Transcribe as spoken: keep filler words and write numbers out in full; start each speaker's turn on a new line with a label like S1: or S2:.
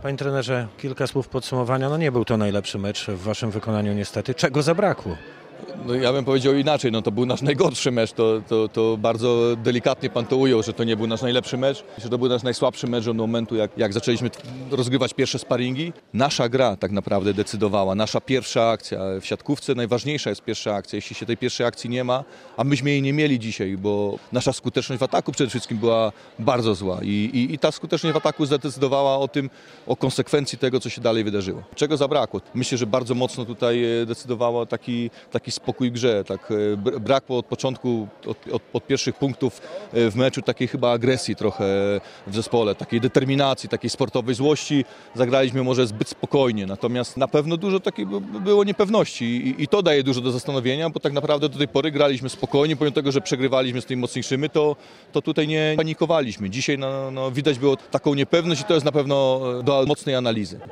S1: Panie trenerze, kilka słów podsumowania. No nie był to najlepszy mecz w waszym wykonaniu niestety. Czego zabrakło?
S2: No ja bym powiedział inaczej, no to był nasz najgorszy mecz, to, to, to bardzo delikatnie pan to ujął, że to nie był nasz najlepszy mecz, że to był nasz najsłabszy mecz od momentu, jak, jak zaczęliśmy rozgrywać pierwsze sparingi. Nasza gra tak naprawdę decydowała, nasza pierwsza akcja. W siatkówce najważniejsza jest pierwsza akcja, jeśli się tej pierwszej akcji nie ma, a myśmy jej nie mieli dzisiaj, bo nasza skuteczność w ataku przede wszystkim była bardzo zła i, i, i ta skuteczność w ataku zadecydowała o tym, o konsekwencji tego, co się dalej wydarzyło. Czego zabrakło? Myślę, że bardzo mocno tutaj decydowało taki, taki spokój w grze, tak brakło od początku, od, od, od pierwszych punktów w meczu takiej chyba agresji trochę w zespole, takiej determinacji, takiej sportowej złości. Zagraliśmy może zbyt spokojnie, natomiast na pewno dużo takiej było niepewności i, i to daje dużo do zastanowienia, bo tak naprawdę do tej pory graliśmy spokojnie, pomimo tego, że przegrywaliśmy z tymi mocniejszymi, to, to tutaj nie panikowaliśmy. Dzisiaj no, no, widać było taką niepewność i to jest na pewno do mocnej analizy.